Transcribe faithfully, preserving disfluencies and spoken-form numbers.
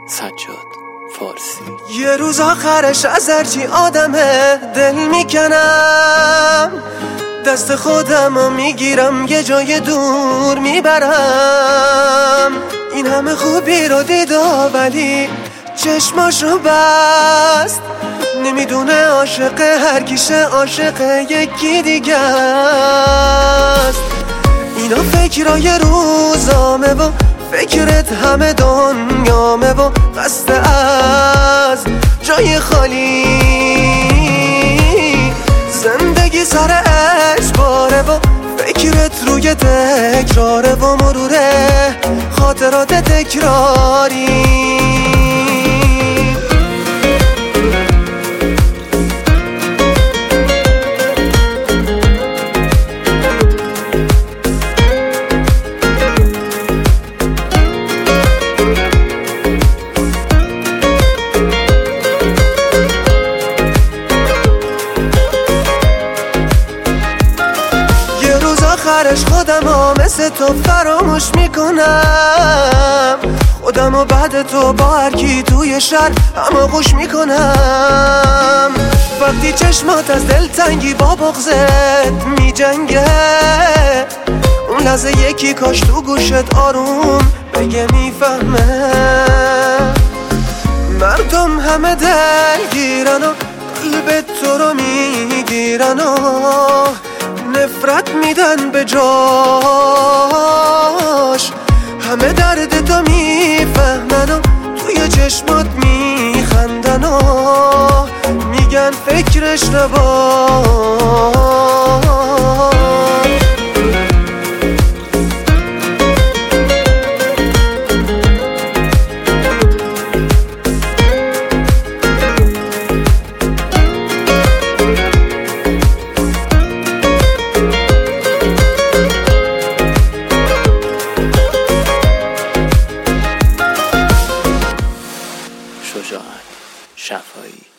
سجاد فارسی. یه روز آخرش از هرچی آدمه دل میکنم، دست خودمو میگیرم یه جای دور میبرم. این همه خوبی رو دیدا ولی چشماشو بست، نمیدونه عاشق هر کیشه عاشق یکی دیگه است. اینا فکرای روزامه و فکرت همه دنیامه و قصد از جای خالی زندگی سر اجباره و فکرت روی تکراره و مروره خاطرات تکراری. آخرش خودم ها مثل تو فراموش میکنم، خودم و بعد تو با هر کی توی شهر همه خوش میکنم. وقتی چشمات از دلتنگی با بغضت میجنگه، اون لحظه یکی کاش تو گوشت آروم بگه میفهمه. مردم همه دلگیرن و قلب تو رو میگیرن و نفرت میدن به جاش، همه درد تو میفهمن و توی چشمات میخندن و میگن فکرش نباش. شجاعت شفایی.